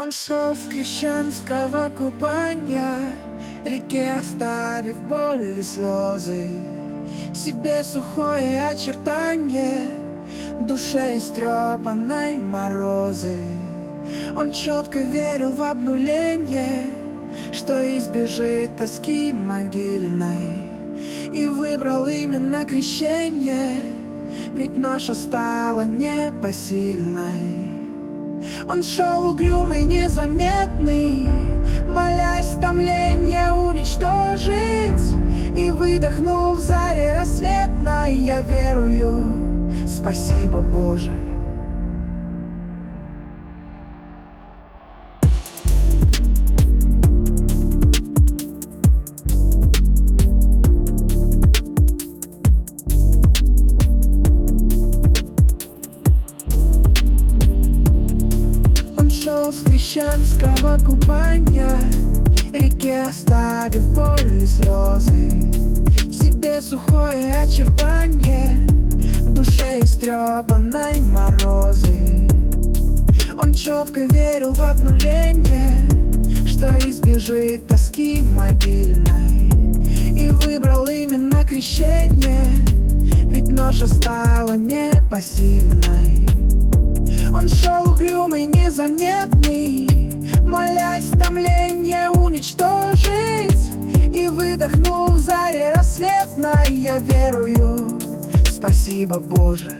Он шел с крещенского купания, реке оставив боль и слезы, себе сухое очертание, душе истрепанной морозы. Он четко верил в обнуление, что избежит тоски могильной, и выбрал именно крещение, ведь ноша стала непосильной. Он шел угрюмый, незаметный, молясь томление уничтожить, и выдохнул в заре рассветной: я верую, спасибо, Боже. С крещенского купания, реке оставив боль и слезы, себе сухое очертание, душе истрепанной морозы. Он четко верил в обнуление, что избежит тоски могильной, и выбрал именно крещение, ведь ноша стала непосильной. Он шел угрюмый, незаметный, молясь томление уничтожить, и выдохнул в заре рассветной: я верую, спасибо, Боже.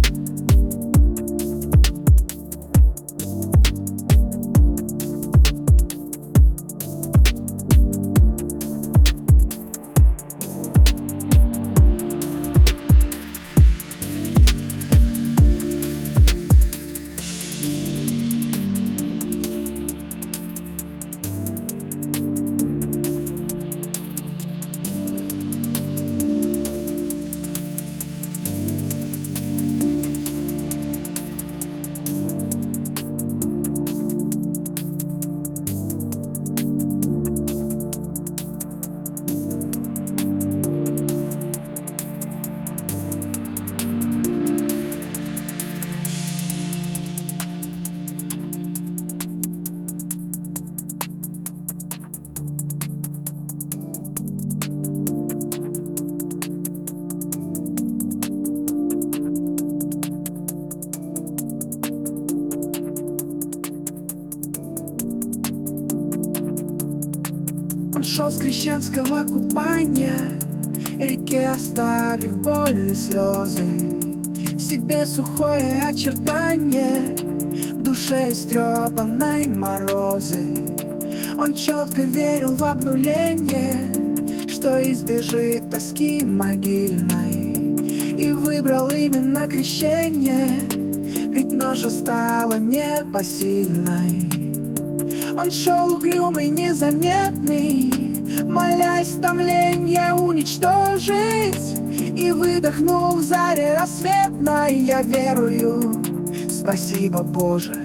Он шел с крещенского купания, реке оставив боль и слезы, себе сухое очертание, душе истрепанной морозы. Он четко верил в обнуление, что избежит тоски могильной, и выбрал именно крещение, ведь ноша стала непосильной. Он шел угрюмый, незаметный, молясь томление уничтожить, и выдохнул в заре рассветной: я верую, спасибо, Боже.